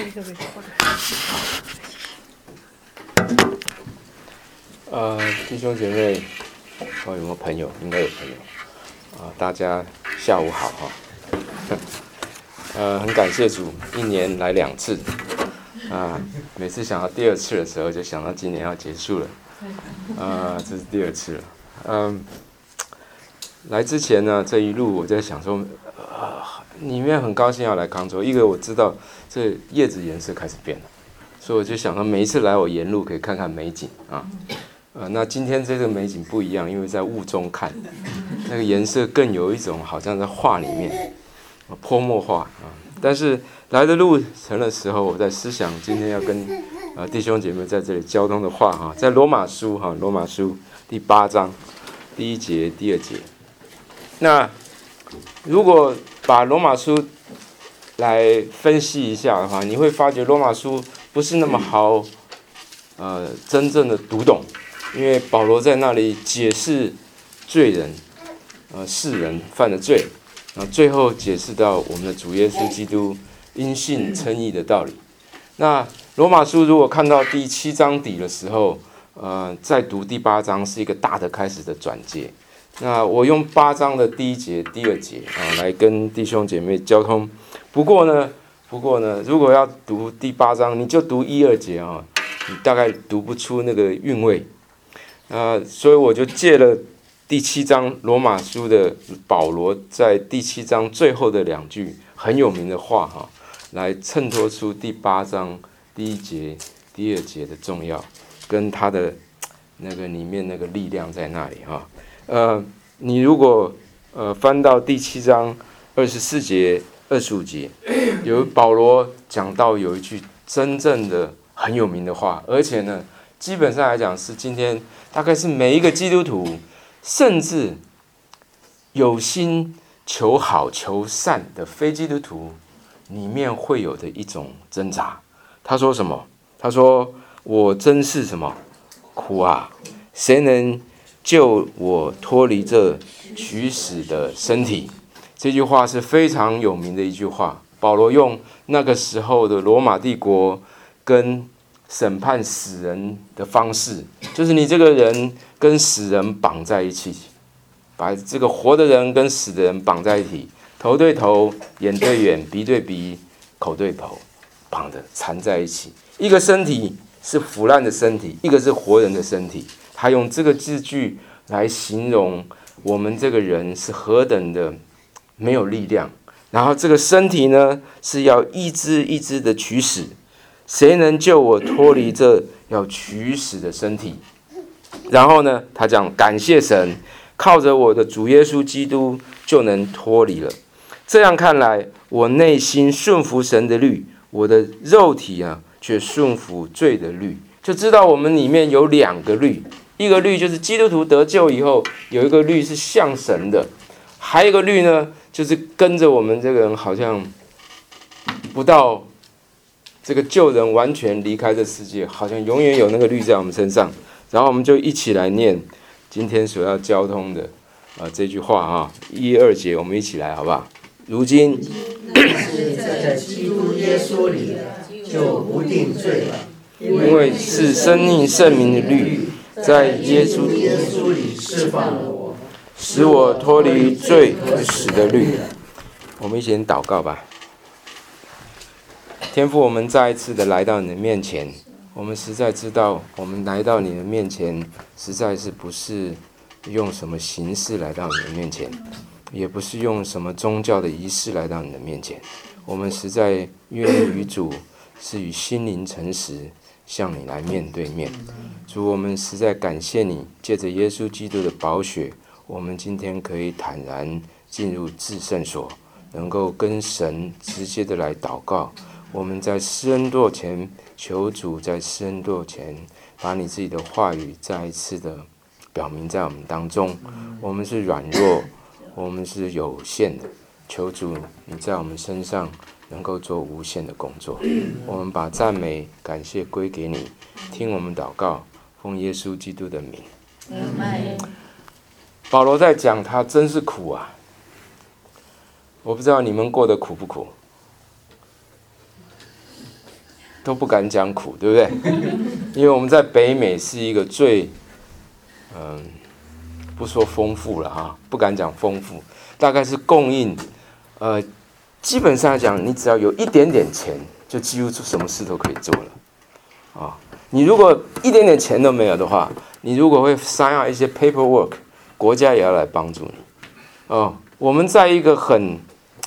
弟兄姐妹，有没有朋友？应该有朋友大家下午好很感谢主，一年来2次每次想到第2次的时候，就想到今年要结束了这是第2次了。来之前呢，这一路我在想说，里面很高兴要来康州，一个我知道这叶子颜色开始变了，所以我就想到每一次来我沿路可以看看美景那今天这个美景不一样，因为在雾中看，那个颜色更有一种好像在画里面，泼墨画但是来的路程的时候，我在思想今天要跟弟兄姐妹在这里交通的话在罗马书罗马书第8章第1节、第2节。那如果把罗马书来分析一下的话，你会发觉罗马书不是那么好真正的读懂。因为保罗在那里解释罪人世人犯的罪最后解释到我们的主耶稣基督因信称义的道理。那罗马书如果看到第7章底的时候再读第8章是一个大的开始的转接。那我用8章的第1节、第2节来跟弟兄姐妹交通。不过呢，如果要读第8章，你就读1、2节你大概读不出那个韵味。所以我就借了第7章罗马书的保罗在第7章最后的2句很有名的话来衬托出第8章第1节、第2节的重要，跟他的那个里面那个力量在那里你如果翻到第7章24节、25节，有保罗讲到有一句真正的很有名的话，而且呢，基本上来讲是今天大概是每一个基督徒，甚至有心求好求善的非基督徒里面会有的一种挣扎。他说什么？他说：“我真是什么苦啊！谁能救我脱离这取死的身体？”这句话是非常有名的一句话。保罗用那个时候的罗马帝国跟审判死人的方式，就是你这个人跟死人绑在一起，把这个活的人跟死的人绑在一起，头对头，眼对眼，鼻对鼻，口对口，绑的缠在一起。一个身体是腐烂的身体，一个是活人的身体。他用这个字句来形容我们这个人是何等的没有力量，然后这个身体呢是要一只一只的取死。谁能救我脱离这要取死的身体？然后呢，他讲感谢神，靠着我的主耶稣基督就能脱离了。这样看来，我内心顺服神的律，我的肉体却顺服罪的律。就知道我们里面有2个律，一个律就是基督徒得救以后有一个律是像神的，还有一个律呢，就是跟着我们这个人好像不到这个救人完全离开这世界，好像永远有那个律在我们身上。然后我们就一起来念今天所要交通的这句话1、2节，我们一起来好不好？如今是在基督耶稣里就不定罪了， 因为是生命圣明的律在耶稣里释放了我， 使我脱离罪和死的律。我们一起祷告吧。天父，我们再一次的来到你的面前，我们实在知道我们来到你的面前实在是不是用什么形式来到你的面前，也不是用什么宗教的仪式来到你的面前。我们实在愿意与主是与心灵诚实向你来面对面。主，我们实在感谢你，借着耶稣基督的宝血，我们今天可以坦然进入至圣所，能够跟神直接的来祷告。我们在施恩座前求主，在施恩座前把你自己的话语再一次的表明在我们当中。我们是软弱，我们是有限的，求主你在我们身上能够做无限的工作。我们把赞美感谢归给你，听我们祷告，奉耶稣基督的名。保罗在讲他真是苦啊，我不知道你们过得苦不苦。 都不敢讲苦，对不对？因为我们在北美是一个最不说丰富了哈，不敢讲丰富，大概是供应基本上来讲，你只要有一点点钱，就几乎什么事都可以做了你如果一点点钱都没有的话，你如果会sign out一些 paperwork， 国家也要来帮助你我们在一个很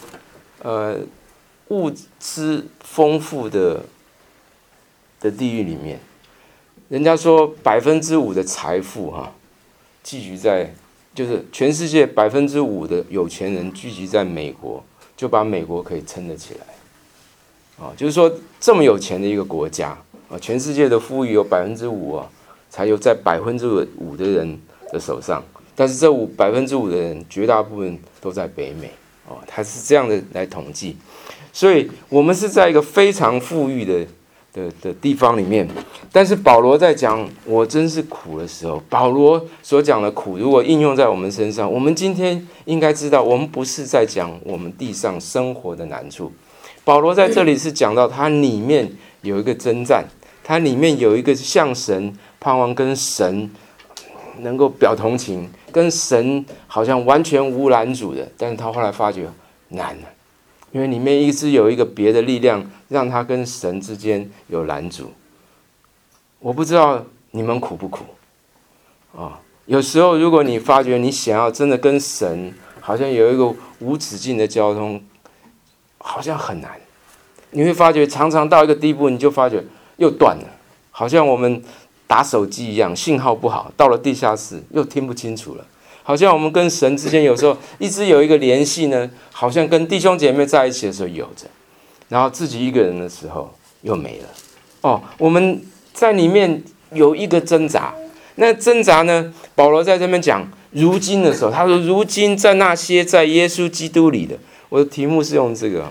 物资丰富的地域里面，人家说5%的财富聚集在，就是全世界5%的有钱人聚集在美国，就把美国可以撑得起来就是说这么有钱的一个国家全世界的富裕有5%才有在5%的人的手上，但是这5%的人绝大部分都在北美它是这样的来统计，所以我们是在一个非常富裕的地方里面。但是保罗在讲我真是苦的时候，保罗所讲的苦如果应用在我们身上，我们今天应该知道，我们不是在讲我们地上生活的难处。保罗在这里是讲到他里面有一个征战，他里面有一个向神盼望跟神能够表同情，跟神好像完全无拦阻的，但是他后来发觉难了，因为里面一直有一个别的力量让他跟神之间有拦阻。我不知道你们苦不苦有时候如果你发觉你想要真的跟神好像有一个无止境的交通，好像很难。你会发觉常常到一个地步，你就发觉又断了，好像我们打手机一样，信号不好，到了地下室又听不清楚了。好像我们跟神之间有时候一直有一个联系呢，好像跟弟兄姐妹在一起的时候有着，然后自己一个人的时候又没了我们在里面有一个挣扎。那挣扎呢，保罗在这边讲如今的时候，他说如今在那些在耶稣基督里的，我的题目是用这个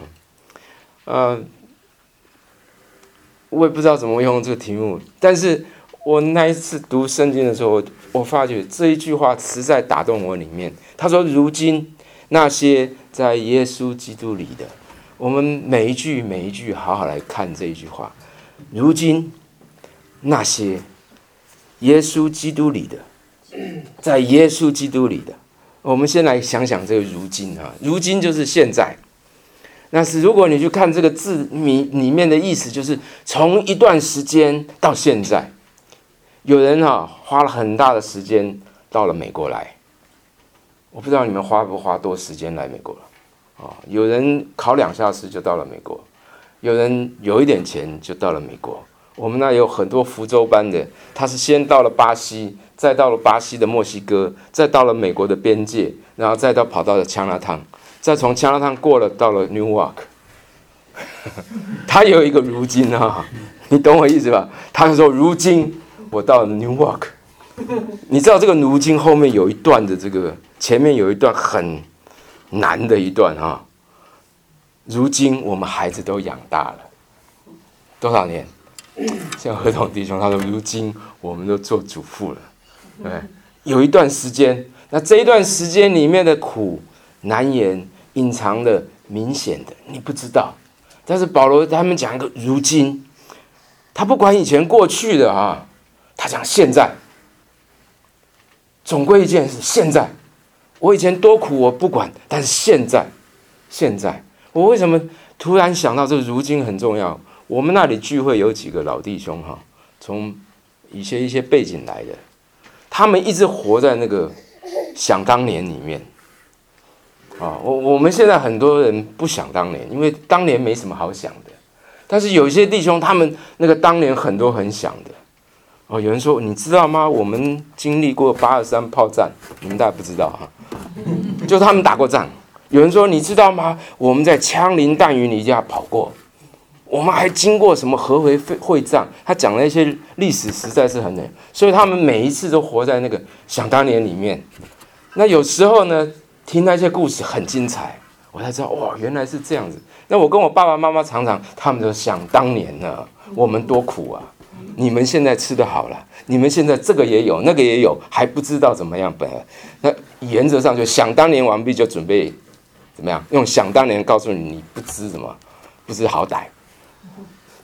我也不知道怎么用这个题目，但是我那一次读圣经的时候，我发觉这一句话实在打动我里面。他说如今那些在耶稣基督里的，我们每一句好好来看这一句话。如今那些耶稣基督里的，在耶稣基督里的，我们先来想想这个如今如今就是现在。那是如果你去看这个字里面的意思，就是从一段时间到现在。有人花了很大的时间到了美国来，我不知道你们花不花多时间来美国了有人考2下试就到了美国，有人有一点钱就到了美国。我们那有很多福州班的，他是先到了巴西，再到了巴西的墨西哥，再到了美国的边界，然后再跑到了枪拉烫，再从枪拉烫过了到了 Newark 他有一个如今你懂我意思吧？他说如今我到了 Newark， 你知道这个如今后面有一段的这个前面有一段很难的一段如今我们孩子都养大了多少年？像何同弟兄他说如今我们都做主妇了，对，有一段时间，那这一段时间里面的苦难言、隐藏的、明显的你不知道，但是保罗他们讲一个如今，他不管以前过去的他讲现在，总归一件事，现在我以前多苦我不管，但是现在我为什么突然想到这个如今很重要？我们那里聚会有几个老弟兄从一些背景来的，他们一直活在那个想当年里面我们现在很多人不想当年，因为当年没什么好想的，但是有一些弟兄他们那个当年很多很想的有人说你知道吗？我们经历过823炮战，你们大概不知道就他们打过仗。有人说你知道吗？我们在枪林弹雨里下跑过，我们还经过什么合肥会战，他讲的那些历史实在是很难，所以他们每一次都活在那个想当年里面。那有时候呢，听那些故事很精彩，我才知道哇，原来是这样子。那我跟我爸爸妈妈常常，他们就想当年呢，我们多苦啊！你们现在吃得好了，你们现在这个也有，那个也有，还不知道怎么样本来。那原则上就想当年完毕，就准备怎么样？用想当年告诉你，你不知什么，不知好歹。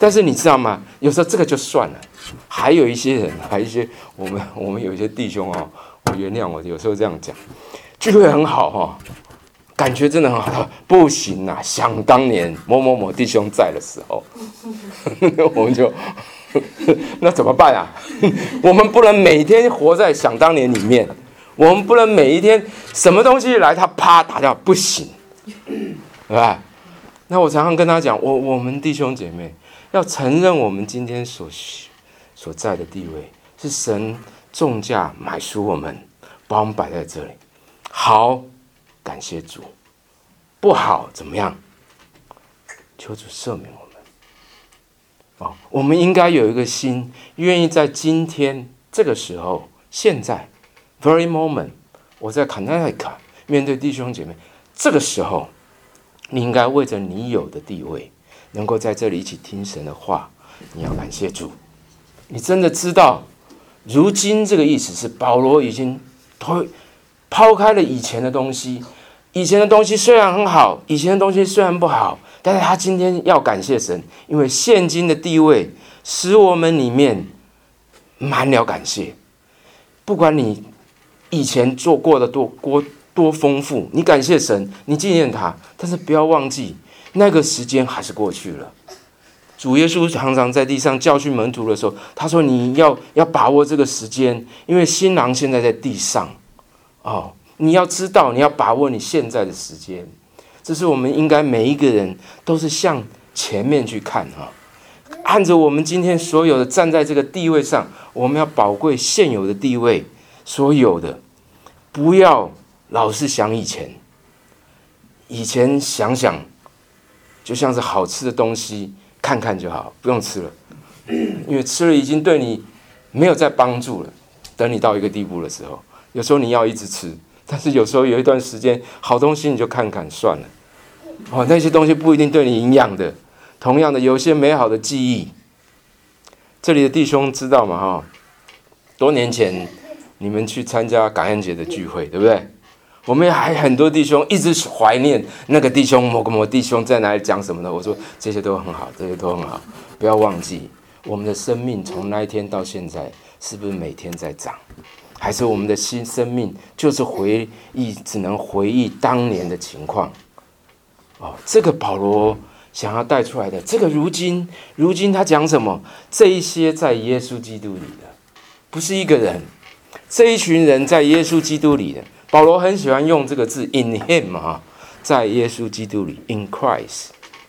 但是你知道吗？有时候这个就算了，还有一些人，还有一些我们有一些弟兄哦，我原谅我有时候这样讲，聚会很好哦，感觉真的很好，不行啊！想当年某某某弟兄在的时候，我们就那怎么办啊？我们不能每天活在想当年里面，我们不能每一天什么东西来他啪打掉，不行，对吧？那我常常跟他讲，我们弟兄姐妹要承认我们今天所在的地位是神重价买赎我们，把我们摆在这里。好，感谢主；不好怎么样？求主赦免我们。我们应该有一个心，愿意在今天这个时候，现在 very moment， 我在卡奈卡面对弟兄姐妹，这个时候。你应该为着你有的地位，能够在这里一起听神的话，你要感谢主。你真的知道，如今这个意思是保罗已经抛开了以前的东西，以前的东西虽然很好，以前的东西虽然不好，但是他今天要感谢神，因为现今的地位使我们里面满了感谢。不管你以前做过的多丰富，你感谢神，你纪念他，但是不要忘记那个时间还是过去了。主耶稣常常在地上教训门徒的时候，他说你要把握这个时间，因为新郎现在在地上你要知道，你要把握你现在的时间。这是我们应该每一个人都是向前面去看按着我们今天所有的站在这个地位上，我们要宝贵现有的地位，所有的不要老是想以前想想，就像是好吃的东西，看看就好，不用吃了，因为吃了已经对你没有再帮助了。等你到一个地步的时候，有时候你要一直吃，但是有时候有一段时间，好东西你就看看算了。那些东西不一定对你营养的。同样的，有些美好的记忆，这里的弟兄知道吗？多年前你们去参加感恩节的聚会，对不对？我们还很多弟兄一直怀念那个弟兄，某个弟兄在哪里讲什么的。我说这些都很好，这些都很好，不要忘记我们的生命从那一天到现在，是不是每天在长？还是我们的新生命就是只能回忆当年的情况？这个保罗想要带出来的，这个如今他讲什么？这一些在耶稣基督里的，不是一个人，这一群人在耶稣基督里的。保罗很喜欢用这个字 in him 在耶稣基督里 in Christ。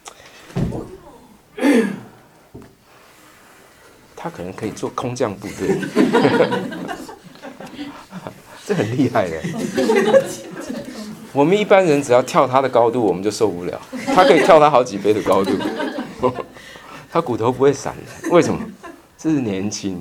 他可能可以做空降部队。这很厉害的。我们一般人只要跳他的高度我们就受不了，他可以跳他好几倍的高度。他骨头不会散的，为什么？这是年轻。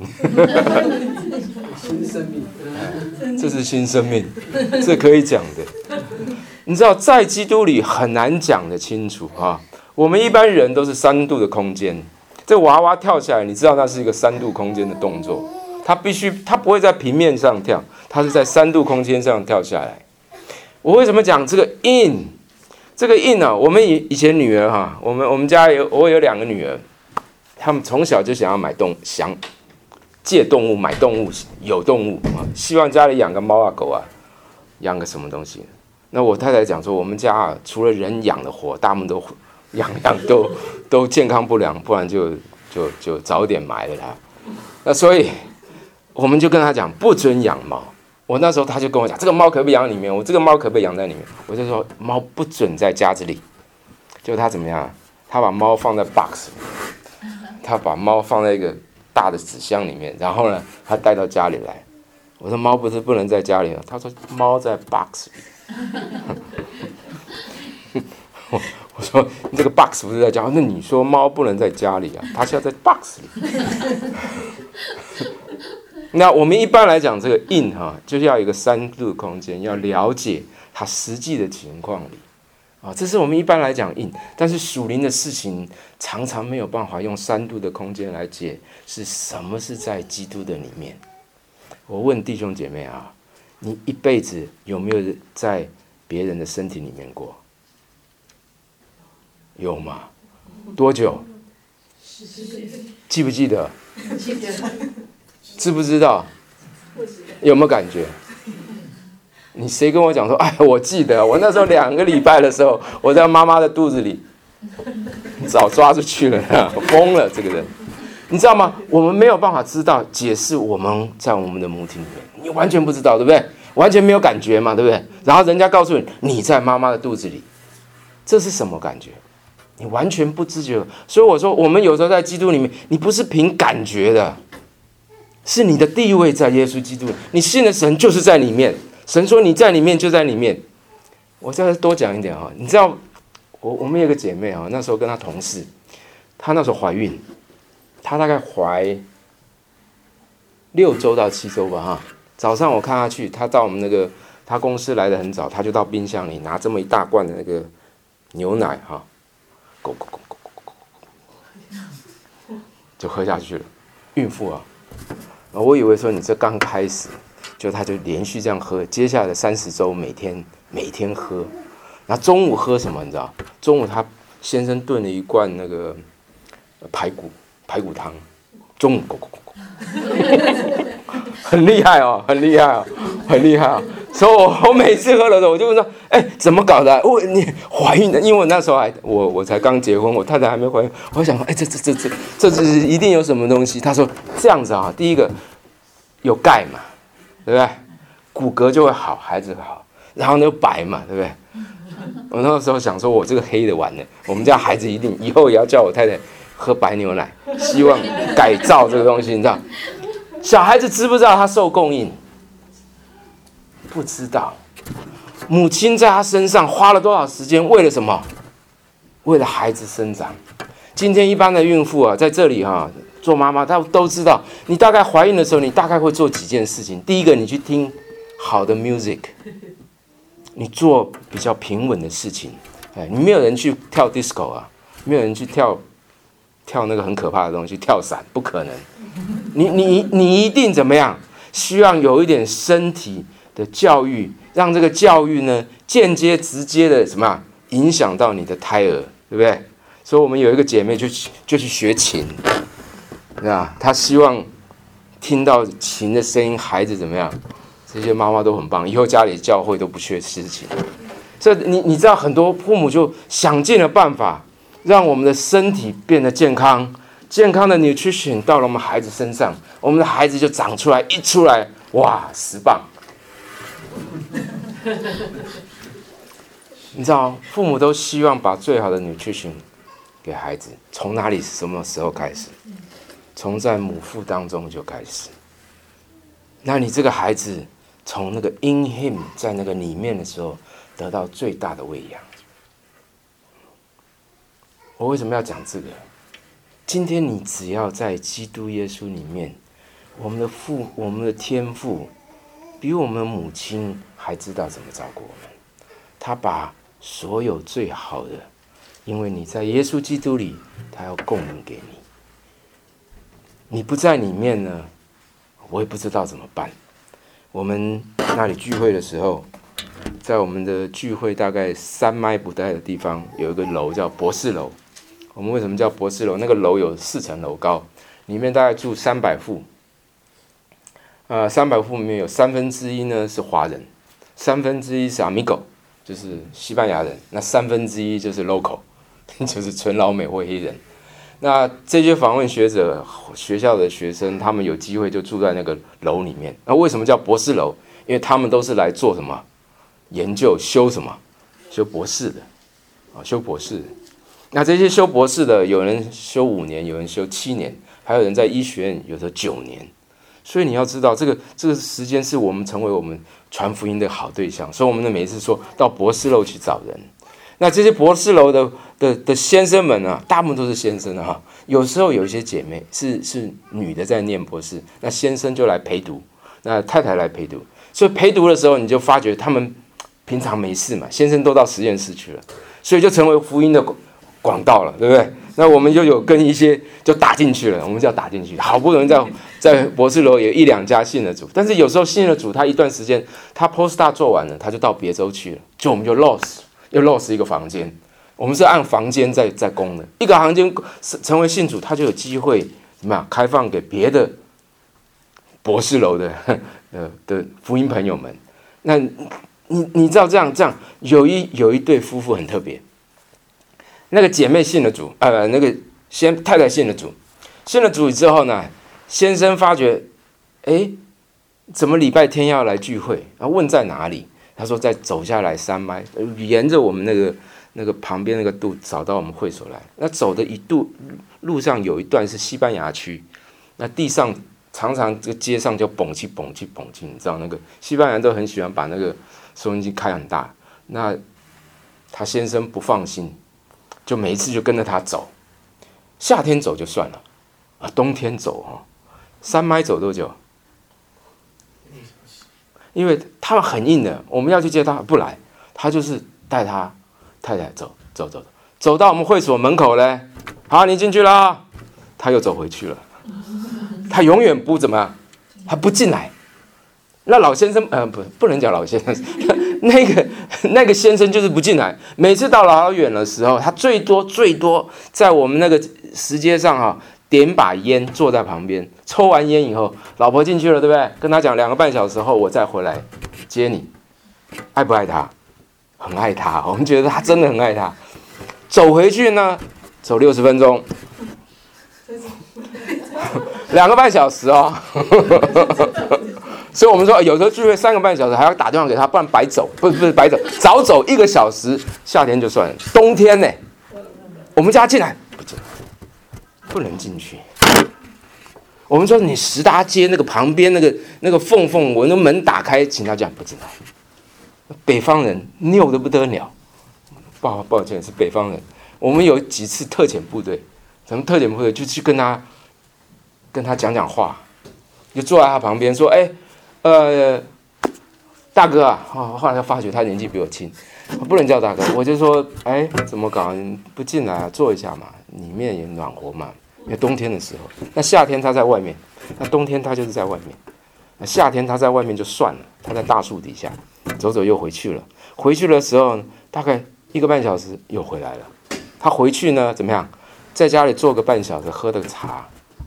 新生命， 这是新生命，这可以讲的。你知道在基督里很难讲得清楚我们一般人都是3度的空间，这娃娃跳下来，你知道那是一个3度空间的动作，他不会在平面上跳，他是在3度空间上跳下来。我为什么讲这个 in？ 这个 in 我们以前女儿我们家我有2个女儿，她们从小就想要想借动物买动物，有动物希望家里养个猫啊狗啊，养个什么东西。那我太太讲说，我们家除了人养的活，大部分都样都健康不良，不然就早点埋了它。那所以我们就跟她讲不准养猫。我那时候她就跟我讲，这个猫可不可以养在里面？我这个猫可不可以养在里面？我就说猫不准在家子里。就她怎么样？她把猫放在 box 里，她把猫放在一个大的纸箱里面，然后呢，他带到家里来。我说猫不能在家里了，他说猫在 box 里。我说你这个 box 不是在家，那你说猫不能在家里啊？它是要在 box 里。那我们一般来讲，这个 in 就是要有一个3度空间，要了解它实际的情况里。这是我们一般来讲 in， 但是属灵的事情常常没有办法用3度的空间来解释什么是在基督的里面。我问弟兄姐妹你一辈子有没有在别人的身体里面过？有吗？多久？ 记不记得？知不知道？有没有感觉？你谁跟我讲说，哎，我记得，我那时候2个礼拜的时候，我在妈妈的肚子里，早抓出去了，疯了这个人，你知道吗？我们没有办法知道解释我们在我们的母体里面，你完全不知道，对不对？完全没有感觉嘛，对不对？然后人家告诉你，你在妈妈的肚子里，这是什么感觉？你完全不知觉。所以我说，我们有时候在基督里面，你不是凭感觉的，是你的地位在耶稣基督里，你信的神就是在里面。神说你在里面就在里面。我再多讲一点哈，你知道我们有个姐妹哈，那时候跟她同事，她那时候怀孕，她大概怀6周到7周吧哈。早上我看她去，她到我们那个她公司来得很早，她就到冰箱里拿这么一大罐的那个牛奶哈，咕咕咕咕咕咕，就喝下去了。孕妇啊，我以为说你这刚开始。他就连续这样喝，接下来的30周每天喝，然后中午喝什么？你知道？中午他先生炖了一罐那个排骨汤，中午很厉害哦，很厉害哦，很厉害哦。所以我每次喝的时候，我就问说：“哎，怎么搞的？你怀孕的？因为我那时候我才刚结婚，我太太还没怀孕。我想说，哎，这一定有什么东西。”他说：“这样子啊，第一个有钙嘛。”对不对？骨骼就会好，孩子会好，然后呢白嘛，对不对？我那个时候想说，我这个黑的完了，我们家孩子一定以后也要叫我太太喝白牛奶，希望改造这个东西，你知道？小孩子知不知道他受供应？不知道。母亲在他身上花了多少时间？为了什么？为了孩子生长。今天一般的孕妇啊，在这里哈。做妈妈，她都知道，你大概怀孕的时候，你大概会做几件事情。第一个，你去听好的 music， 你做比较平稳的事情。你没有人去跳 disco 啊，没有人去跳那个很可怕的东西，跳伞，不可能。你一定怎么样？希望有一点身体的教育，让这个教育呢间接直接的什么影响到你的胎儿，对不对？所以我们有一个姐妹就去学琴。他希望听到琴的声音，孩子怎么样？这些妈妈都很棒，以后家里教会都不缺事情。所以你知道，很多父母就想尽了办法，让我们的身体变得健康。健康的 nutrition 到了我们孩子身上，我们的孩子就长出来，一出来，哇，10磅。你知道，父母都希望把最好的 nutrition 给孩子，从哪里、什么时候开始？从在母腹当中就开始，那你这个孩子从那个 in him 在那个里面的时候，得到最大的喂养。我为什么要讲这个？今天你只要在基督耶稣里面，我们的天父比我们母亲还知道怎么照顾我们，他把所有最好的，因为你在耶稣基督里，他要供应给你。你不在里面呢，我也不知道怎么办。我们那里聚会的时候，在我们的聚会大概3迈不带的地方，有一个楼叫博士楼。我们为什么叫博士楼？那个楼有4层楼高，里面大概住300户。300户里面有1/3呢是华人，1/3是 amigo， 就是西班牙人，那1/3就是 local， 就是纯老美或黑人。那这些访问学者、学校的学生，他们有机会就住在那个楼里面。那为什么叫博士楼？因为他们都是来做什么研究、修什么、修博士的，修博士的。那这些修博士的，有人修5年，有人修7年，还有人在医学院有的9年。所以你要知道，这个时间是我们成为我们传福音的好对象。所以我们每次说到博士楼去找人。那这些博士楼的先生们啊，大部分都是先生啊。有时候有一些姐妹是女的在念博士，那先生就来陪读，那太太来陪读。所以陪读的时候，你就发觉他们平常没事嘛，先生都到实验室去了，所以就成为福音的广道了，对不对？那我们就有跟一些就打进去了，我们叫打进去。好不容易在博士楼有1-2家信了主，但是有时候信了主，他一段时间他 postdoc 做完了，他就到别州去了，就我们就 lost 一个房间。 我们是按房间在供的，一个房间成为信主，他就有机会怎么样开放给别的博士楼的福音朋友们。那你知道这样有一对夫妇很特别，那个姐妹信了主，那个太太信了主，信了主之后呢，先生发觉，怎么礼拜天要来聚会？然后问在哪里？他说再走下来3迈，沿着我们那个旁边那个路找到我们会所来。那走的路上有一段是西班牙区，那地上常常这个街上就蹦起，你知道那个西班牙人都很喜欢把那个收音机开很大。那他先生不放心，就每一次就跟着他走。夏天走就算了，冬天走3迈走多久？因为他们很硬的，我们要去接他不来，他就是带他太太走到我们会所门口嘞，好，你进去了，他又走回去了，他永远不怎么样，他不进来。那老先生不能讲老先生，那个先生就是不进来。每次到老远的时候，他最多在我们那个石阶上点把烟，坐在旁边，抽完烟以后，老婆进去了，对不对？跟他讲2个半小时后我再回来接你。爱不爱他？很爱他，我们觉得他真的很爱他。走回去呢，走60分钟，2个半小时所以我们说有时候聚会3个半小时还要打电话给他，不然白走，不是白走，早走1个小时，夏天就算了，冬天呢，我们家进来不进来。不能进去。我们说你10大街那个旁边那个缝，我那门打开，请他讲不进来。北方人拗得不得了，抱歉是北方人。我们有几次特遣部队，咱们特遣部队就去跟他讲话，就坐在他旁边说，大哥啊，后来他发觉他年纪比我轻，我不能叫大哥，我就说，怎么搞？你不进来坐一下嘛，里面也暖和嘛。因为冬天的时候，那夏天他在外面，那冬天他就是在外面。那夏天他在外面就算了，他在大树底下走又回去了。回去的时候大概1个半小时又回来了。他回去呢怎么样？在家里坐个半小时，喝个茶，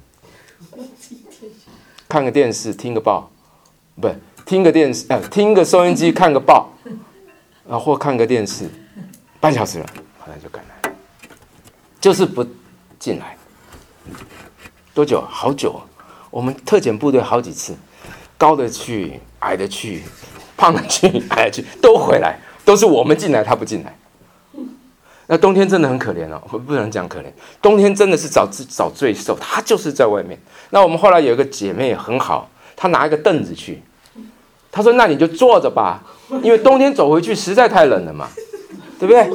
看个电视，听个报，不听个电视，听个收音机，看个报，或看个电视，半小时了，后来就赶来，就是不进来。多久？好久。我们特遣部队好几次，高的去，矮的去，胖的去，矮的去，都回来，都是我们进来，他不进来。那冬天真的很可怜我不能讲可怜，冬天真的是找罪受，他就是在外面。那我们后来有一个姐妹也很好，她拿一个凳子去，她说：“那你就坐着吧，因为冬天走回去实在太冷了嘛，对不对？”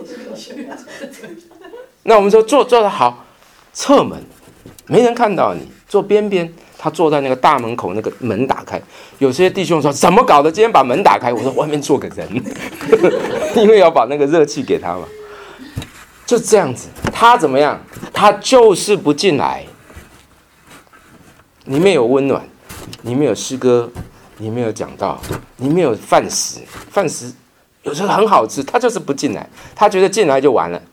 那我们说坐着好。侧门，没人看到你，坐边边。他坐在那个大门口，那个门打开。有些弟兄说：“怎么搞的？今天把门打开？”我说：“外面坐个人，因为要把那个热气给他嘛。”就这样子，他怎么样？他就是不进来。里面有温暖，里面有诗歌，里面有讲道，里面有饭食。饭食有时候很好吃，他就是不进来。他觉得进来就完了。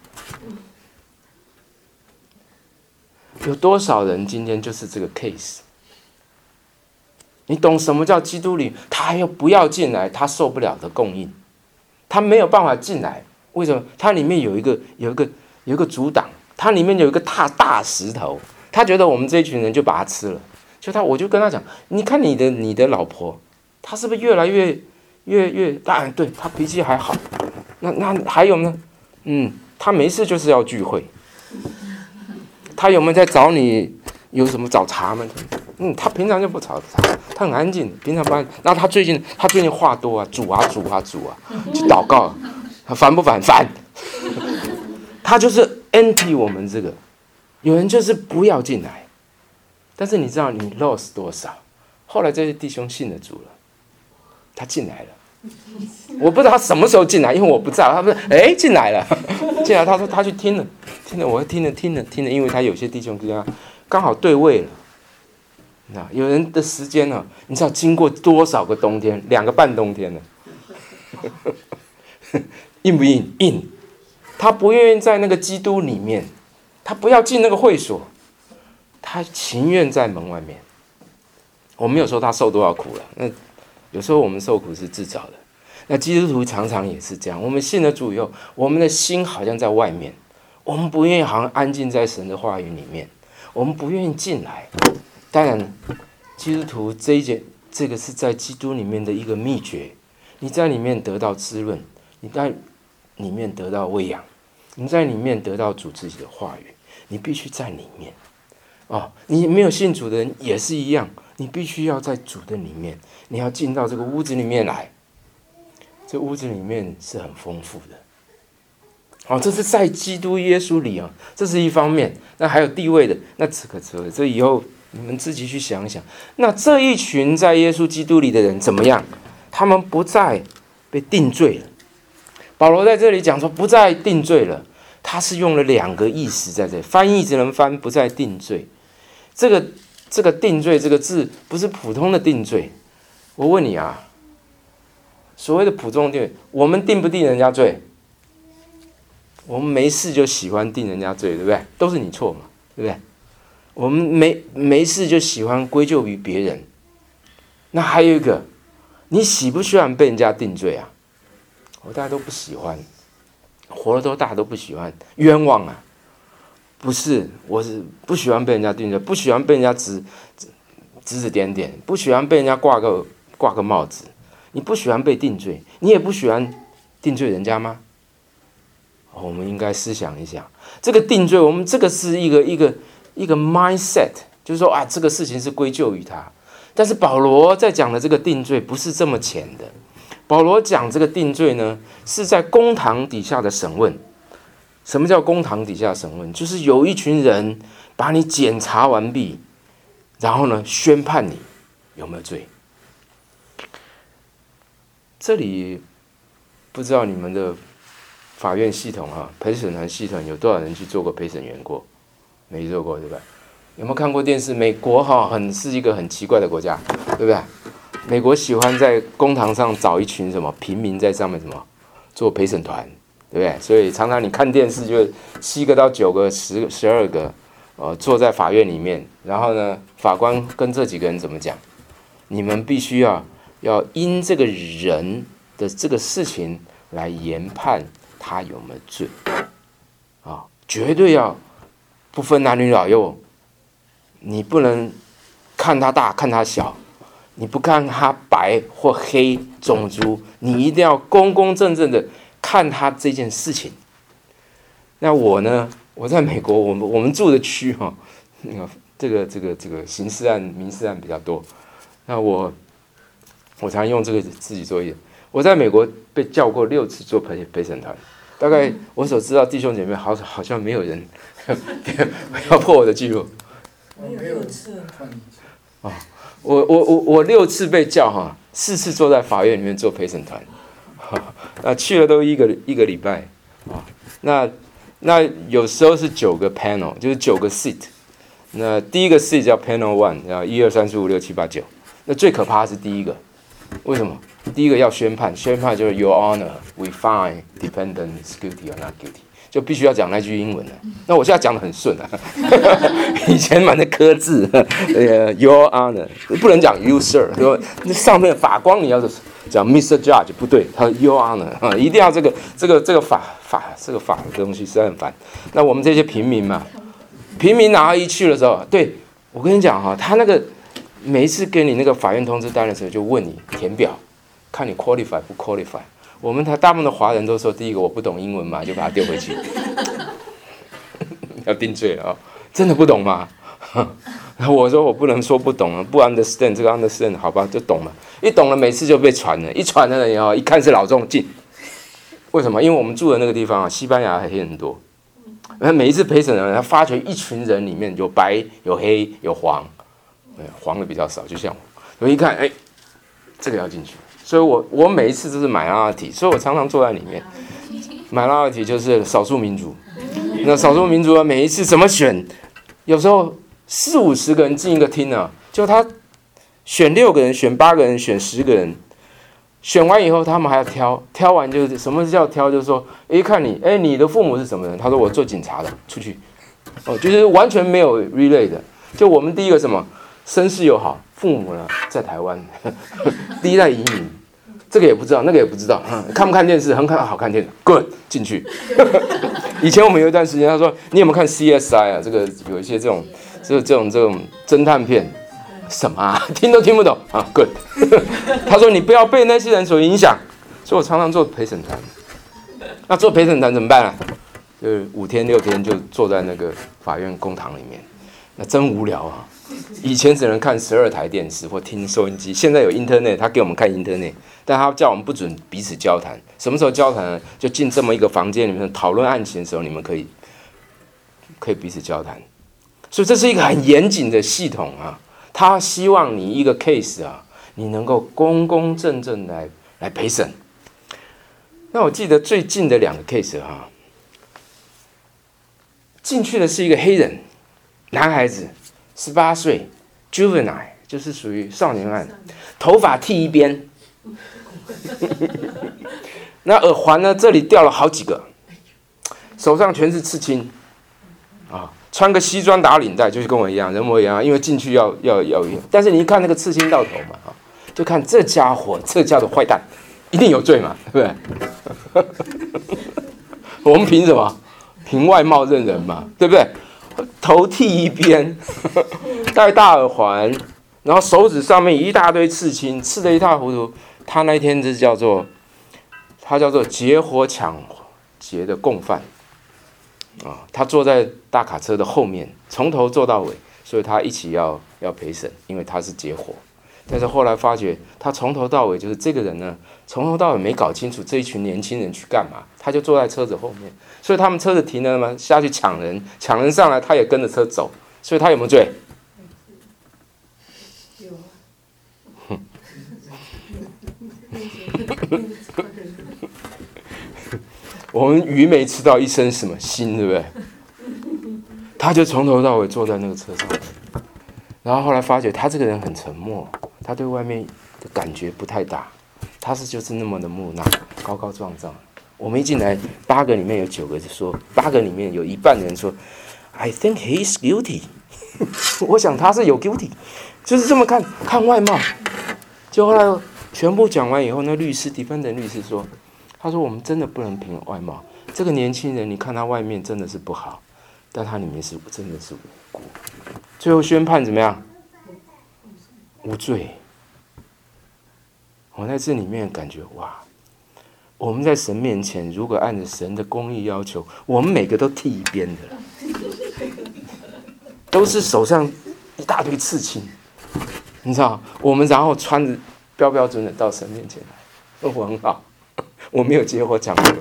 有多少人今天就是这个 case？ 你懂什么叫基督里？他又不要进来，他受不了的供应，他没有办法进来。为什么？它里面有一个阻挡，它里面有一个大石头。他觉得我们这一群人就把它吃了。我就跟他讲，你看你的老婆，她是不是越来越当然对她脾气还好。那还有呢？她没事就是要聚会。他有没有在找你？有什么找茬吗？他平常就不找茬，他很安静，平常不安。那他最近话多啊，煮啊，去祷告，烦不烦？烦。他就是 anti 我们这个，有人就是不要进来。但是你知道你 lost 多少？后来这些弟兄信了主了，他进来了。我不知道他什么时候进来，因为我不在。他说：“进来了，进来。”他说他去听了，我听了，因为他有些弟兄跟他刚好对位了。那有人的时间呢？你知道经过多少个冬天？2个半冬天了，硬不硬？硬。 他不愿意在那个基督里面，他不要进那个会所，他情愿在门外面。我没有说他受多少苦了，那有时候我们受苦是自找的。那基督徒常常也是这样，我们信了主以后，我们的心好像在外面，我们不愿意好像安静在神的话语里面，我们不愿意进来。当然，基督徒这个是在基督里面的一个秘诀，你在里面得到滋润，你在里面得到喂养，你在里面得到主自己的话语，你必须在里面。你没有信主的人也是一样，你必须要在主的里面，你要进到这个屋子里面来。这屋子里面是很丰富的。这是在基督耶稣里啊，这是一方面。那还有地位的，那这以后你们自己去想想。那这一群在耶稣基督里的人怎么样？他们不再被定罪了。保罗在这里讲说不再定罪了，他是用了2个意思在这里，翻译只能翻不再定罪。这个定罪这个字不是普通的定罪。我问你啊，所谓的普通的定罪，我们定不定人家罪？我们没事就喜欢定人家罪，对不对？都是你错嘛，对不对？我们没事就喜欢归咎于别人。那还有一个，你喜不喜欢被人家定罪啊？大家都不喜欢，活了都大家都不喜欢，冤枉啊！不是，我是不喜欢被人家定罪，不喜欢被人家指点点，不喜欢被人家挂个帽子。你不喜欢被定罪，你也不喜欢定罪人家吗？我们应该思想一下，这个定罪，我们这个是一个 mindset， 就是说这个事情是归咎于他。但是保罗在讲的这个定罪不是这么浅的。保罗讲这个定罪呢，是在公堂底下的审问。什么叫公堂底下的审问？就是有一群人把你检查完毕，然后呢宣判你有没有罪。这里不知道你们的法院系统陪审团系统有多少人去做过陪审员过？没做过，对吧？有没有看过电视？美国是一个很奇怪的国家，对不对？美国喜欢在公堂上找一群平民在上面做陪审团，对不对？所以常常你看电视就7个到9个、12个，坐在法院里面，然后呢，法官跟这几个人怎么讲？你们必须要因这个人的这个事情来研判他有没有罪，绝对要不分男女老幼，你不能看他大看他小，你不看他白或黑种族，你一定要公公正正的看他这件事情。那我呢？我在美国，我们住的区这个刑事案、民事案比较多。那我常用这个自己作业。我在美国被叫过6次做陪审团，大概我所知道弟兄姐妹好像没有人要破我的记录。 6次。 我6次被叫4次坐在法院里面做陪审团，那去了都一个礼拜那有时候是9个 panel， 就是9个 seat。那第一个 seat 叫 panel 1， 然后1、2、3、4、5、6、7、8、9。那最可怕的是第一个，为什么？第一个要宣判就是 Your Honor, we find defendant guilty or not guilty， 就必须要讲那句英文了。那我现在讲得很顺以前蛮的刻字，Your Honor 不能讲 You Sir， 那上面法官你要讲 Mr. Judge 不对，他说 Your Honor 一定要这个法的东西实在很烦。那我们这些平民嘛，然后一去的时候，对我跟你讲他那个每一次给你那个法院通知单的时候，就问你填表，看你 qualify 不 qualify。我们大部分的华人都说，第一个我不懂英文嘛，就把它丢回去，要定罪了真的不懂吗？我说我不能说不懂了，不 understand 这个 understand 好吧，就懂了。一懂了，每次就被传了，一传了以后，一看是老中进。为什么？因为我们住的那个地方西班牙黑很多。每一次陪审人，他发觉一群人里面有白、有黑、有黄，黄的比较少，就像我一看，这个要进去。所以我每一次都是minority，所以我常常坐在里面。minority 就是少数民族。那少数民族每一次怎么选？有时候40、50个人进一个厅就他选6个人，选8个人，选10个人， 选完以后，他们还要挑，挑完就是什么叫挑？就是说，看你，你的父母是什么人？他说我做警察的，出去，就是完全没有 relay 的。就我们第一个什么，身世又好，父母呢在台湾，第一代移民，这个也不知道，那个也不知道，看不看电视？好看电视 ，good 进去。以前我们有一段时间，他说你有没有看 CSI 啊？这个有一些这种侦探片。什么啊？听都听不懂啊 ！Good， 他说你不要被那些人所影响，所以我常常做陪审团。那做陪审团怎么办啊？就是5天6天就坐在那个法院公堂里面，那真无聊啊！以前只能看12台电视或听收音机，现在有 Internet， 他给我们看 Internet， 但他叫我们不准彼此交谈。什么时候交谈呢？就进这么一个房间里面讨论案情的时候，你们可以彼此交谈。所以这是一个很严谨的系统啊。他希望你一个 case 啊，你能够公公正正来陪审。那我记得最近的2个 case 哈，进去的是一个黑人男孩子，18岁 ，juvenile 就是属于少年案，头发剃一边，那耳环呢这里掉了好几个，手上全是刺青，啊。穿个西装打领带，就是跟我一样，人模一样，因为进去要，但是你一看那个刺青到头嘛，就看这家伙，这叫做坏蛋，一定有罪嘛，对不对？我们凭什么？凭外貌认人嘛，对不对？头剃一边，戴大耳环，然后手指上面一大堆刺青，刺得一塌糊涂。他那天这叫做劫火抢劫的共犯。他坐在大卡车的后面，从头坐到尾，所以他一起要陪审，因为他是劫火。但是后来发觉，他从头到尾就是这个人呢，从头到尾没搞清楚这一群年轻人去干嘛，他就坐在车子后面，所以他们车子停了嘛，下去抢人，抢人上来，他也跟着车走，所以他有没有罪？有啊。我们鱼没吃到一身什么腥，对不对？他就从头到尾坐在那个车上，然后后来发觉他这个人很沉默，他对外面的感觉不太大，他就是那么的木讷，高高壮壮。我们一进来，8个里面有9个就说，8个里面有一半人说 ，I think he is guilty 。我想他是有 guilty， 就是这么看外貌。就后来全部讲完以后，那defendant 律师说。他说：“我们真的不能凭外貌。这个年轻人，你看他外面真的是不好，但他里面真的是无辜。最后宣判怎么样？无罪。我在这里面感觉哇，我们在神面前，如果按着神的公义要求，我们每个都剃一边的了，都是手上一大堆刺青，你知道？我们然后穿着标标准准到神面前来，我很好。”我没有结火抢过。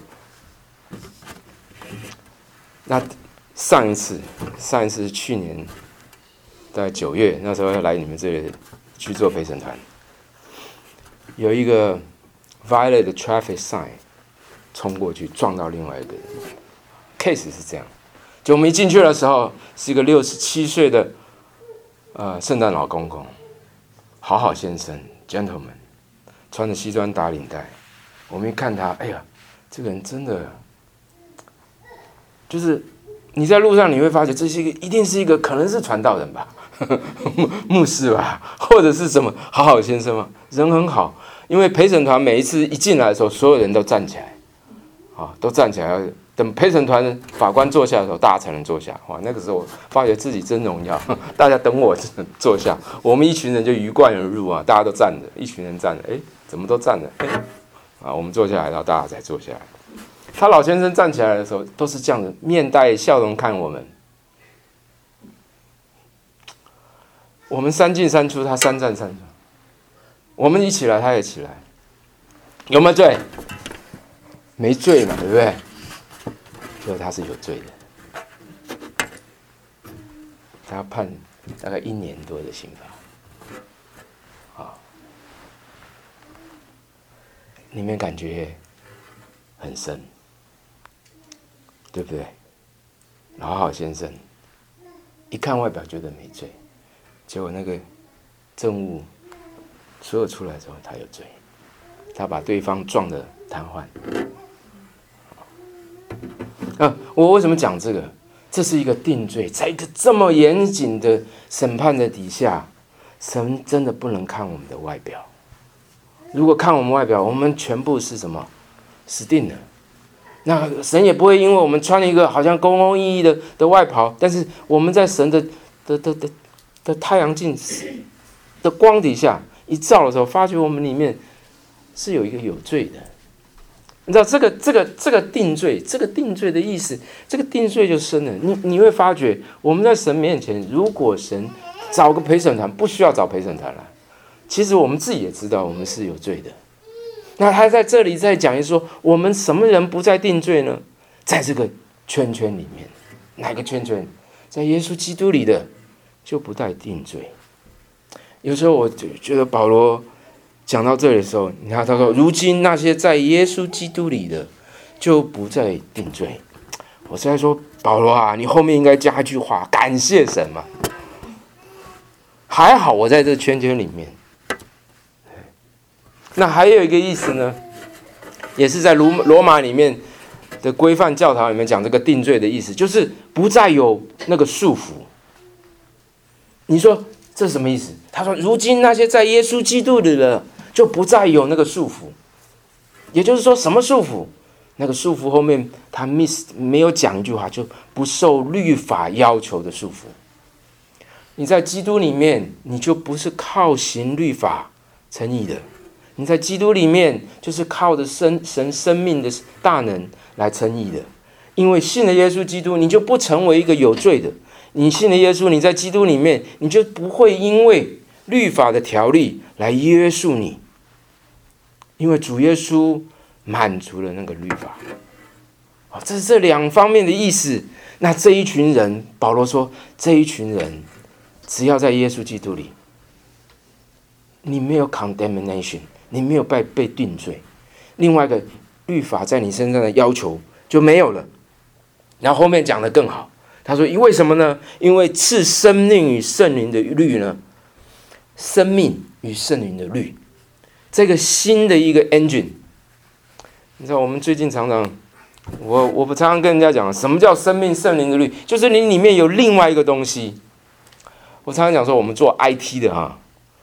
那上一次是去年在9月，那时候要来你们这里去做陪审团，有一个 violate traffic sign 冲过去撞到另外一个人。case 是这样，就我们一进去的时候，是一个67岁的圣诞老公公，好先生 gentleman， 穿着西装打领带。我们一看他，哎呀，这个人真的，就是你在路上你会发觉，一定是一个可能是传道人吧，牧师吧，或者是什么好先生嘛，人很好。因为陪审团每一次一进来的时候，所有人都站起来，都站起来，等陪审团法官坐下的时候，大家才能坐下。哇，那个时候发觉自己真荣耀，大家等我坐下，我们一群人就鱼贯而入啊，大家都站着，一群人站着，怎么都站着？我们坐下来，然后大家再坐下来。他老先生站起来的时候，都是这样子，面带笑容看我们。我们3进3出，他3站3出。我们一起来，他也起来。有没有罪？没罪嘛，对不对？结果他是有罪的，他判大概1年多的刑罚。里面感觉很深，对不对？好先生，一看外表觉得没罪，结果那个证物所有出来之后，他有罪。 他把对方撞得瘫痪。我为什么讲这个？这是一个定罪，在一个这么严谨的审判的底下，神真的不能看我们的外表。如果看我们外表，我们全部是什么？死定了。那神也不会因为我们穿了一个好像公公义义的外袍，但是我们在神的太阳镜的光底下一照的时候，发觉我们里面是有一个有罪的。你知道这个定罪，这个定罪的意思，这个定罪就深了。你会发觉，我们在神面前，如果神找个陪审团，不需要找陪审团了，其实我们自己也知道我们是有罪的。那他在这里在讲，说我们什么人不再定罪呢？在这个圈圈里面，哪个圈圈？在耶稣基督里的，就不再定罪。有时候我觉得保罗讲到这里的时候，你看他说：“如今那些在耶稣基督里的，就不再定罪。”我是在说保罗啊，你后面应该加一句话，感谢神嘛。还好我在这圈圈里面。那还有一个意思呢，也是在罗马里面的规范教条里面讲这个定罪的意思，就是不再有那个束缚。你说这是什么意思？他说：“如今那些在耶稣基督里的，就不再有那个束缚。”也就是说，什么束缚？那个束缚后面他没有讲一句话，就不受律法要求的束缚。你在基督里面，你就不是靠行律法称义的。你在基督里面，就是靠着神生命的大能来称义的。因为信了耶稣基督，你就不成为一个有罪的。你信了耶稣，你在基督里面，你就不会因为律法的条例来约束你。因为主耶稣满足了那个律法。这是这两方面的意思。那这一群人，保罗说，这一群人只要在耶稣基督里，你没有 condemnation， 你没有被定罪，另外一个律法在你身上的要求就没有了。然后后面讲得更好，他说为什么呢？因为赐生命与圣灵的律呢，生命与圣灵的律，这个新的一个 engine。 你知道我们最近常常我常常跟人家讲，什么叫生命圣灵的律？就是你里面有另外一个东西。我常常讲说，我们做 IT 的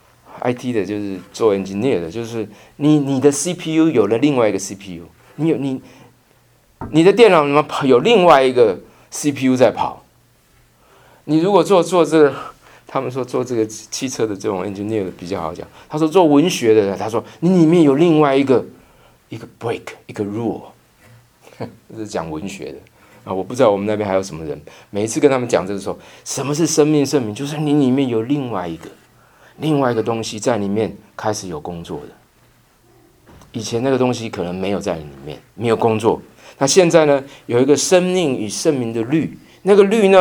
IT 的就是做 engineer 的，就是你的 CPU 有了另外一个 CPU， 你的电脑里面有另外一个 CPU 在跑。你如果做这个，他们说做这个汽车的这种 engineer 的比较好讲。他说做文学的，他说你里面有另外一个 break 一个 rule， 这是讲文学的。我不知道我们那边还有什么人，每一次跟他们讲这个时候，什么是生命圣灵？就是你里面有另外一个东西在里面开始有工作的。以前那个东西可能没有在里面，没有工作。那现在呢，有一个生命与圣灵的律，那个律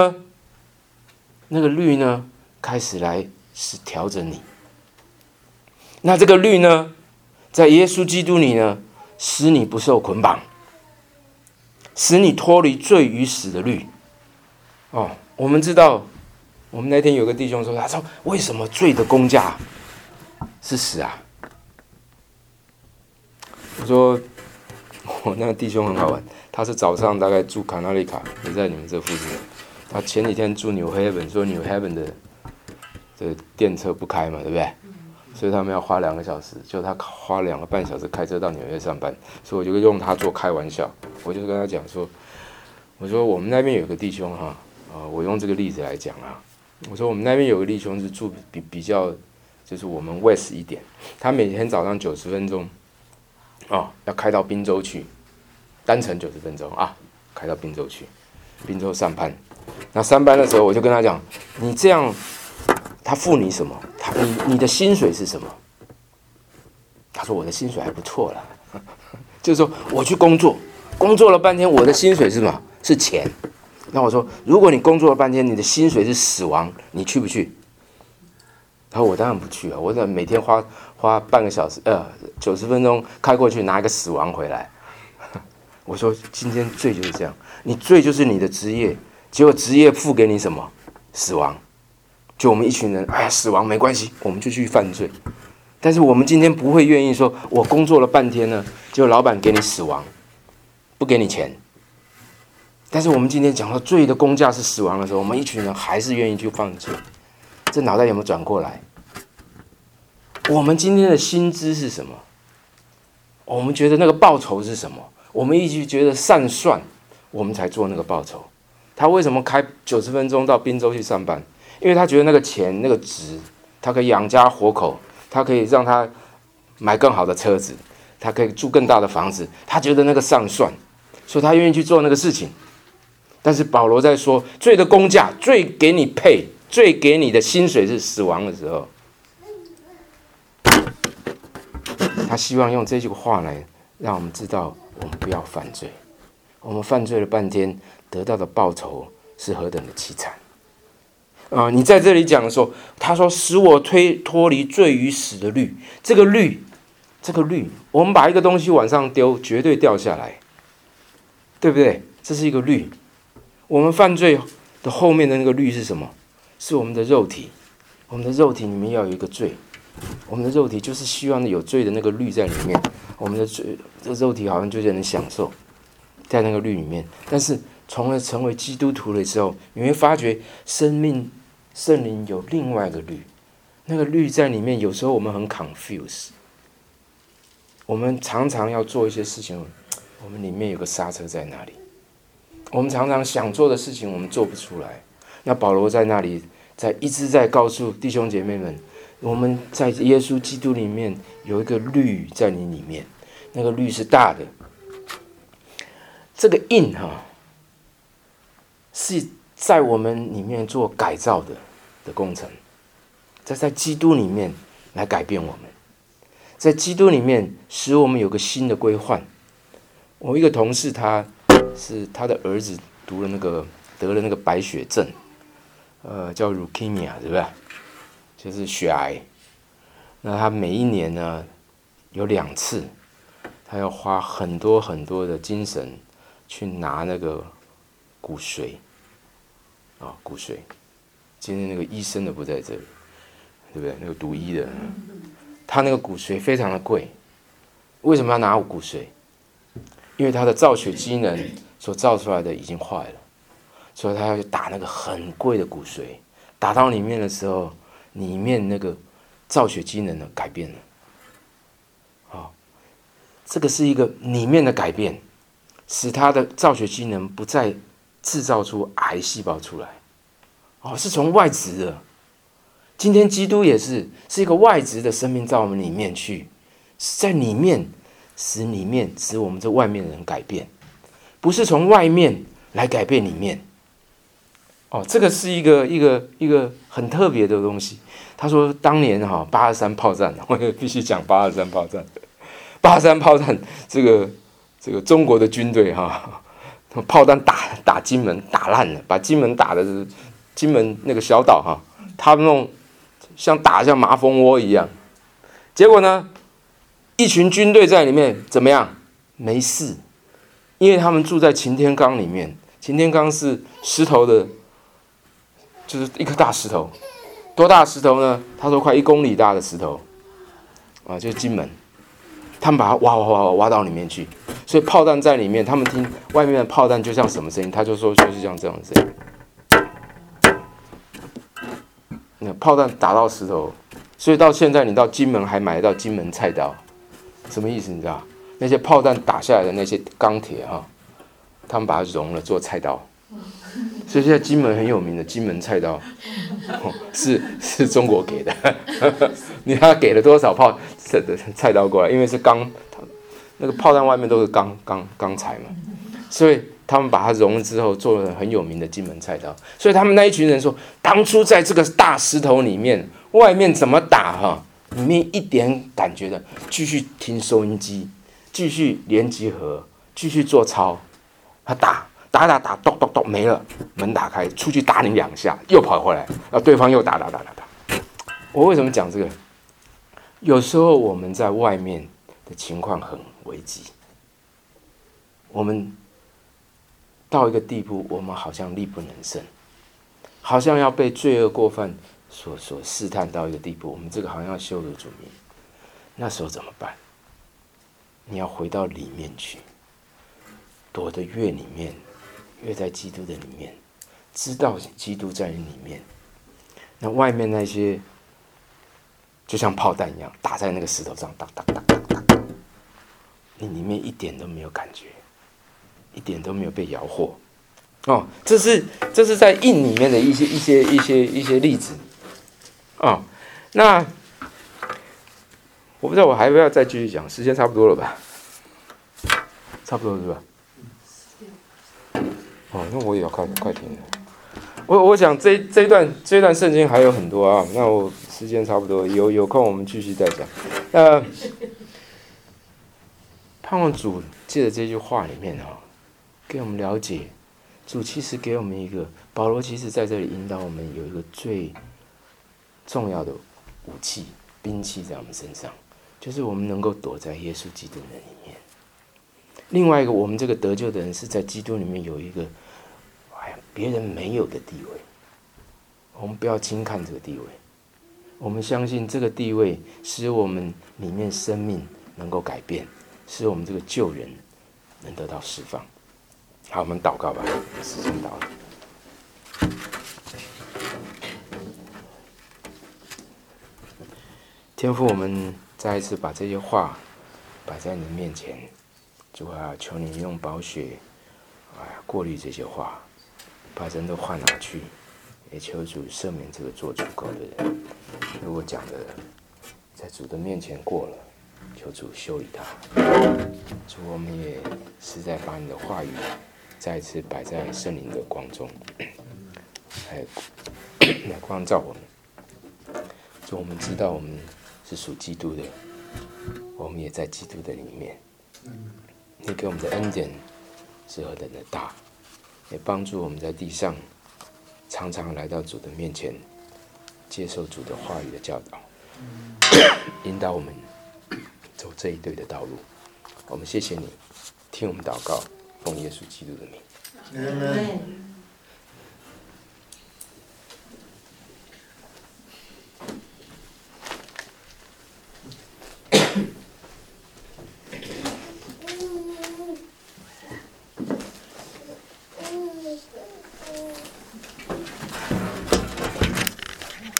呢，开始来是调整你。那这个律呢，在耶稣基督里呢，使你不受捆绑，使你脱离罪与死的律。我们知道，我们那天有个弟兄说，他说为什么罪的工价是死啊？我说我那个弟兄很好玩，他是早上大概住卡纳利卡，也在你们这附近。他前几天住New Haven，说New Haven的电车不开嘛，对不对？所以他们要花2个小时，就他花2个半小时开车到纽约上班，所以我就用他做开玩笑，我就跟他讲说，我说我们那边有个弟兄我用这个例子来讲我说我们那边有个弟兄是住比较就是我们 West 一点，他每天早上90分钟要开到宾州去，单程90分钟开到宾州去，宾州上班。那上班的时候我就跟他讲，你这样他付你什么？你的薪水是什么？他说我的薪水还不错啦，就是说我去工作了半天，我的薪水是什么？是钱。那我说，如果你工作了半天，你的薪水是死亡，你去不去？他说我当然不去啊，我每天花半个小时90分钟开过去拿一个死亡回来。我说今天罪就是这样，你罪就是你的职业，结果职业付给你什么？死亡。就我们一群人，死亡没关系，我们就去犯罪。 但是我们今天不会愿意说，我工作了半天呢，结果老板给你死亡，不给你钱。但是我们今天讲到罪的工价是死亡的时候，我们一群人还是愿意去犯罪，这脑袋有没有转过来？我们今天的薪资是什么？我们觉得那个报酬是什么？我们一直觉得善算，我们才做那个报酬。他为什么开90分钟到滨州去上班？因为他觉得那个钱那个值，他可以养家活口，他可以让他买更好的车子，他可以住更大的房子，他觉得那个善算，所以他愿意去做那个事情。但是保罗在说，罪的工价，罪给你配，罪给你的薪水是死亡的时候，他希望用这句话来让我们知道，我们不要犯罪。我们犯罪了半天，得到的报酬是何等的凄惨。你在这里讲的时候，他说使我脱离罪与死的律。这个律，我们把一个东西往上丢，绝对掉下来，对不对？这是一个律。我们犯罪的后面的那个律是什么？是我们的肉体。我们的肉体里面要有一个罪，我们的肉体就是希望有罪的那个律在里面。我们的罪，这肉体好像就能享受在那个律里面。但是从而成为基督徒的时候，你会发觉圣灵有另外一个律，那个律在里面，有时候我们很 confuse， 我们常常要做一些事情，我们里面有个刹车在那里，我们常常想做的事情我们做不出来。那保罗在那里一直在告诉弟兄姐妹们，我们在耶稣基督里面有一个律在你里面，那个律是大的。这个印是在我们里面做改造的工程，在基督里面来改变我们，在基督里面使我们有个新的规划。我一个同事，他的儿子得了那个白血症，叫 leukemia， 对不对？就是血癌。那他每一年呢有2次，他要花很多很多的精神去拿那个骨髓。骨髓，今天那个医生的不在这里，对不对？那个读医的，他那个骨髓非常的贵。为什么要拿骨髓？因为他的造血机能所造出来的已经坏了，所以他要去打那个很贵的骨髓。打到里面的时候，里面那个造血机能呢改变了。这个是一个里面的改变，使他的造血机能不再制造出癌细胞出来，是从外质的。今天基督也是一个外质的生命在我们里面去，在里面使我们这外面的人改变，不是从外面来改变里面。这个是一个很特别的东西。他说当年823炮战，我也必须讲823炮战。823炮战，这个中国的军队炮弹打金门打烂了，把金门打的是金门那个小岛他们弄像麻蜂窝一样。结果呢，一群军队在里面怎么样？没事，因为他们住在擎天岗里面。擎天岗是石头的，就是一颗大石头。多大石头呢？他说快1公里大的石头就是金门。他们把它挖到里面去，所以炮弹在里面，他们听外面的炮弹就像什么声音，他就说就是像这样的声音。那炮弹打到石头，所以到现在你到金门还买得到金门菜刀，什么意思？你知道？那些炮弹打下来的那些钢铁他们把它熔了做菜刀，所以现在金门很有名的金门菜刀，是中国给的。你看他给了多少菜刀过来？因为是钢，那个炮弹外面都是钢材嘛，所以他们把它熔了之后，做了很有名的金门菜刀。所以他们那一群人说，当初在这个大石头里面，外面怎么打里面一点感觉的，继续听收音机，继续连集合，继续做操，他打，咚咚咚没了，门打开，出去打你2下，又跑回来，对方又打。我为什么讲这个？有时候我们在外面的情况很危急，我们到一个地步，我们好像力不能胜，好像要被罪恶过犯所试探到一个地步，我们这个好像要羞辱主名。 那时候怎么办？你要回到里面去，躲得越里面，越在基督的里面，知道基督在你里面。那外面那些就像炮弹一样打在那个石头上，哒哒哒哒哒，你里面一点都没有感觉，一点都没有被摇惑。哦，这是在印里面的一些例子。哦，那我不知道我还要不要再继续讲，时间差不多了吧？差不多是吧？哦，那我也要快停了。我想这一段圣经还有很多啊，那我时间差不多，有空我们继续再讲。盼望主借着这句话里面啊，给我们了解，主其实给我们一个，保罗其实在这里引导我们有一个最重要的武器、兵器在我们身上，就是我们能够躲在耶稣基督的里面。另外一个，我们这个得救的人是在基督里面有一个别人没有的地位，我们不要轻看这个地位，我们相信这个地位使我们里面生命能够改变，使我们这个旧人能得到释放。好，我们祷告吧，时间到了。天父，我们再一次把这些话摆在你面前，主啊，求你用宝血过滤这些话，把人的话拿去，也求主赦免这个做主公的人。如果讲的在主的面前过了，求主修理他。主，我们也是在把你的话语再一次摆在圣灵的光中，来光照我们。主，我们知道我们是属基督的，我们也在基督的里面。你给我们的恩典是何等的大，也帮助我们在地上常常来到主的面前，接受主的话语的教导，引导我们走这一对的道路。我们谢谢你，听我们祷告，奉耶稣基督的名。 阿们。